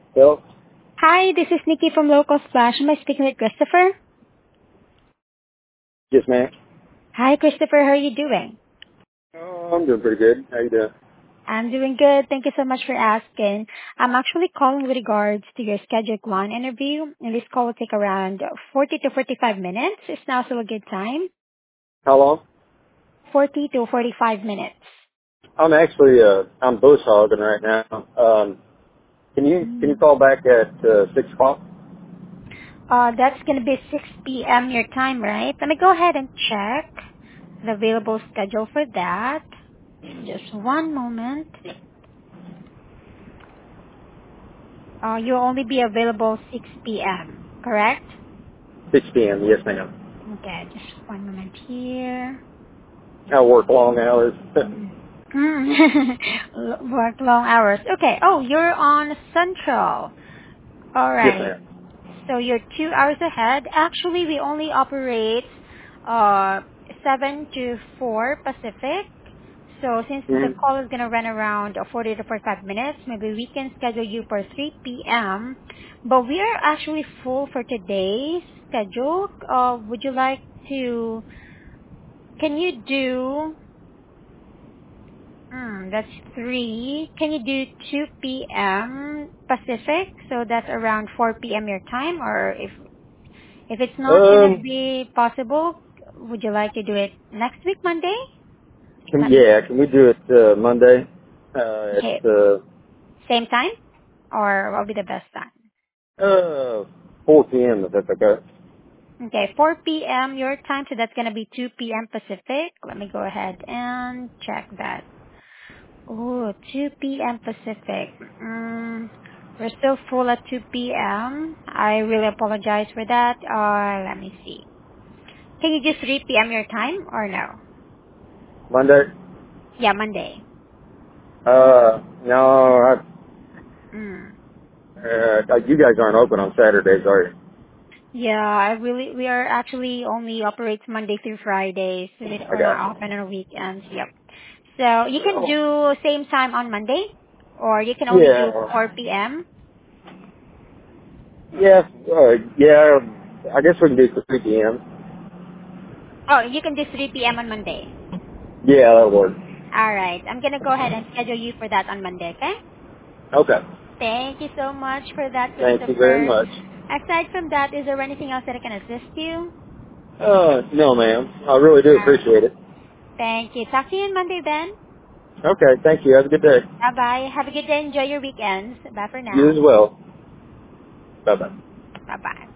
Bill? Hi, this is Nikki from Local Splash. Am I speaking with Christopher? Yes, ma'am. Hi, Christopher. How are you doing? Oh, I'm doing pretty good. How you doing? I'm doing good. Thank you so much for asking. I'm actually calling with regards to your scheduled one interview, and this call will take around 40 to 45 minutes. Is now still a good time? How long? 40 to 45 minutes. I'm actually I'm bush hogging right now. Can you call back at 6 o'clock? That's going to be 6 p.m. your time, right? Let me go ahead and check the available schedule for that. Just one moment. You'll only be available 6 p.m., correct? 6 p.m. Yes, ma'am. Okay, just one moment here. I work long hours. Mm. Work long hours. Okay. Oh, you're on Central. All Yes, right. ma'am. So you're 2 hours ahead. Actually, we only operate uh 7 to 4 Pacific. So since the Mm-hmm. call is gonna run around 40 to 45 minutes, maybe we can schedule you for 3 p.m. But we are actually full for today's schedule. Would you like to? Can you do? That's 3. Can you do 2 p.m. Pacific? So that's around 4 p.m. your time. Or if it's not gonna Um, be possible, would you like to do it next week, Monday? can we do it Monday Okay, at same time, or what will be the best time? 4 p.m. if that's okay? Okay, 4 p.m. your time, so that's gonna be 2 p.m. Pacific. Let me go ahead and check that. Oh, 2 p.m. Pacific. We're still full at 2 p.m. I really apologize for that. Let me see. Can you do 3 p.m. your time or no? Monday? Yeah, Monday. No, Mm. you guys aren't open on Saturdays, are you? Yeah, we are actually only operates Monday through Fridays. I We're got not you. open on weekends. Yep. So you can Oh, do same time on Monday, or you can only do yeah. 4 p.m. Yeah, yeah, I guess we can do 3 p.m. Oh, you can do 3 p.m. on Monday. Yeah, that'll work. All right. I'm gonna go ahead and schedule you for that on Monday. Okay? Okay. Thank you so much for that, Thank you very Christopher. much. Aside from that, is there anything else that I can assist you? No, ma'am. I really do Uh, appreciate it. Thank you. Talk to you on Monday then. Okay, thank you. Have a good day. Bye-bye. Have a good day. Enjoy your weekends. Bye for You as now. well. Bye-bye. Bye-bye.